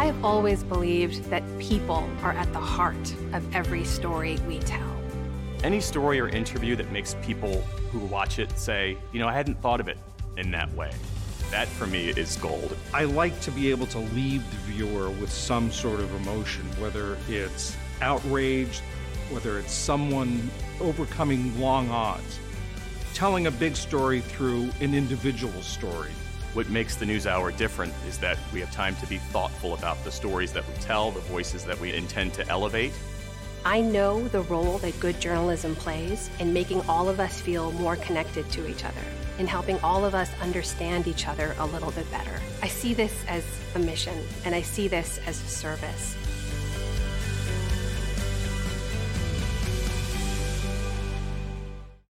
I have always believed that people are at the heart of every story we tell. Any story or interview that makes people who watch it say, I hadn't thought of it in that way. That, for me, is gold. I like to be able to leave the viewer with some sort of emotion, whether it's outrage, whether it's someone overcoming long odds, telling a big story through an individual story. What makes the NewsHour different is that we have time to be thoughtful about the stories that we tell, the voices that we intend to elevate. I know the role that good journalism plays in making all of us feel more connected to each other, in helping all of us understand each other a little bit better. I see this as a mission, and I see this as a service.